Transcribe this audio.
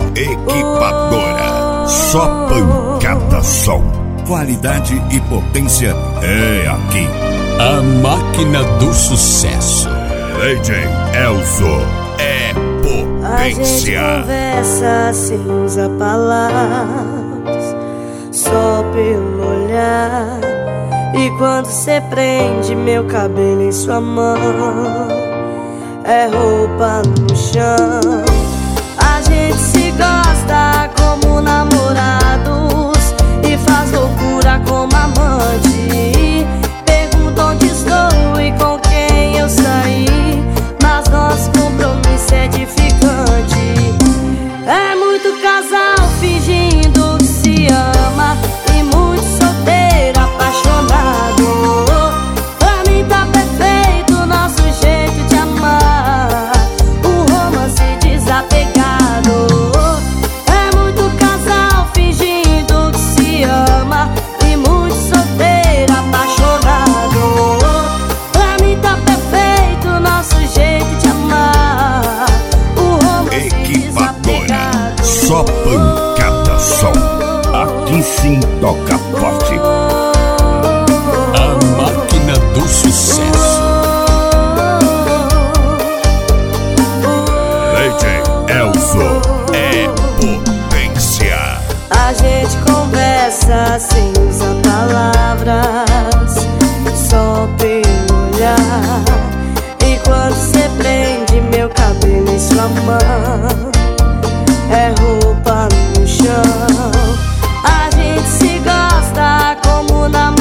Equipadora, só pancada som. Qualidade e potência é aqui. A máquina do sucesso. DJ Elzo é potência. A gente conversa sem usar palavras, só pelo olhar. E quando cê prende meu cabelo em sua mão, é roupa no chão. A gente se gosta como namorados e faz loucura como amante. Pergunta onde estou e com quem eu saí, mas nosso compromisso é edificante. É muito casal fingindo que se ama e muito solteiro apaixonado. Pra mim tá perfeito nosso jeito de amar, um romance desapegado. É muito casal fingindo que se ama e muito solteiro apaixonado. Pra mim tá perfeito nosso jeito de amar, um romance desapegado. Só pancada som. Aqui sim toca forte. A máquina do sucesso. DJ Elzo é potência. A gente conversa sem usar palavras, só pelo olhar. E quando cê prende meu cabelo em sua mão, é roupa no chão. A gente se gosta como namorado